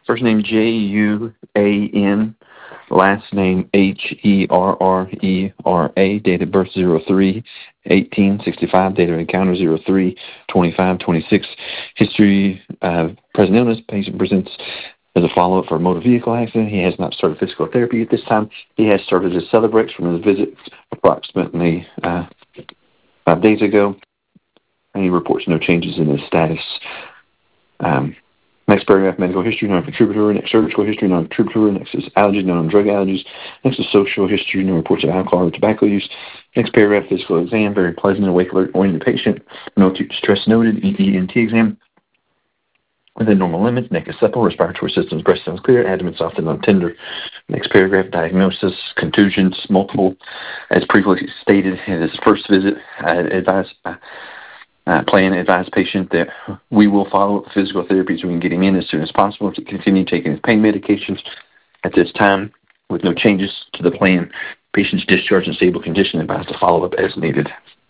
First name Juan, last name Herrera, date of birth 03/18/65, date of encounter 03/25/26. History of present illness. Patient presents as a follow-up for a motor vehicle accident. He has not started physical therapy at this time. He has started his Celebrex from his visit approximately 5 days ago. And he reports no changes in his status. Next paragraph, medical history, non-contributor. Next, surgical history, non-contributor. Next is allergies, non-drug allergies. Next is social history, no reports of alcohol or tobacco use. Next paragraph, physical exam, very pleasant, awake, alert, oriented patient. No acute distress noted. EENT exam within normal limits. Neck is supple, respiratory system, breast sounds clear, abdomen soft and non-tender. Next paragraph, diagnosis, contusions, multiple. As previously stated in his first visit, plan to advise patient that we will follow up with physical therapy so we can get him in as soon as possible to continue taking his pain medications. At this time, with no changes to the plan, patient's discharged in stable condition, advised to follow up as needed.